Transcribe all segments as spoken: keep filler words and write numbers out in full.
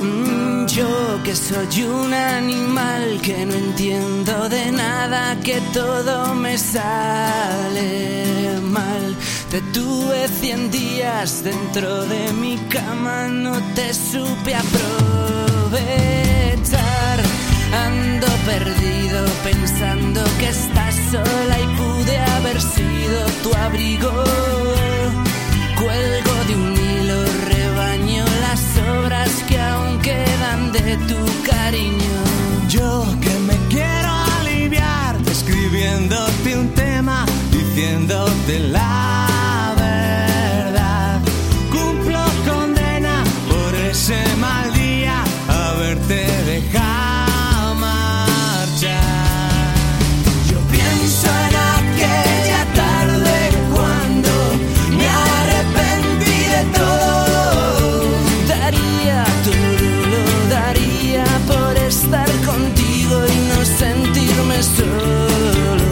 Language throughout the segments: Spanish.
Mm, yo que soy un animal que no entiendo de nada, que todo me sale mal. Te tuve cien días dentro de mi cama, no te supe aprovechar. Ando perdido pensando que estás sola y pude haber sido tu abrigo. Cuelgo de un hilo, rebaño las sobras que aún quedan de tu cariño. Yo que me quiero aliviar, escribiéndote un tema, diciéndote la verdad. Cumplo condena por ese mal día, haberte dejado marchar. Yo pienso en aquella tarde cuando me arrepentí de todo. Daría todo, lo daría por estar contigo y no sentirme solo.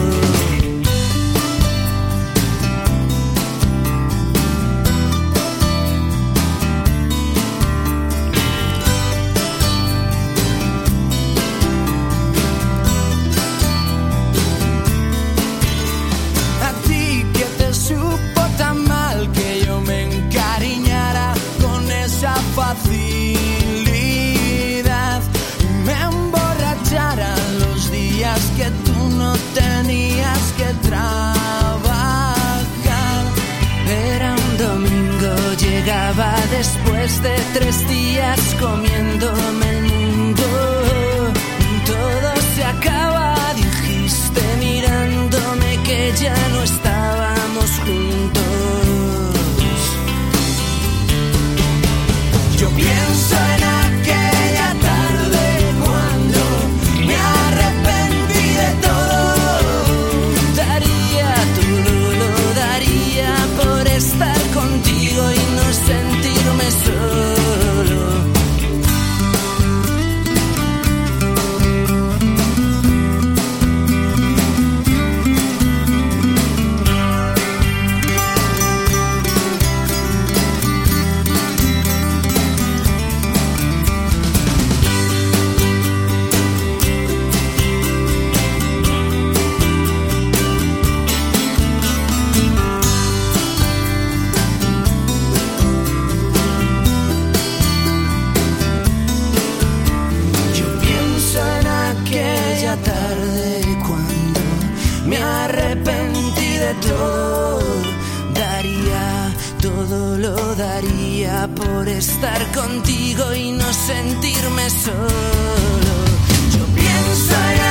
A ti que te supo tan mal que yo me encariñara con esa facilidad y me emborrachara los días que tú no tenías que trabajar. Era un domingo, llegaba después de tres días comiéndome el mundo. Todo se acaba, dijiste mirándome que ya no estábamos juntos. Yo pienso en aquella tarde cuando me arrepentí de todo. Daría todo, lo daría por estar contigo y no sentirme solo. Yo pienso en aquella tarde cuando me arrepentí de todo. Daría todo, lo daría por estar contigo y no sentirme solo. Yo pienso en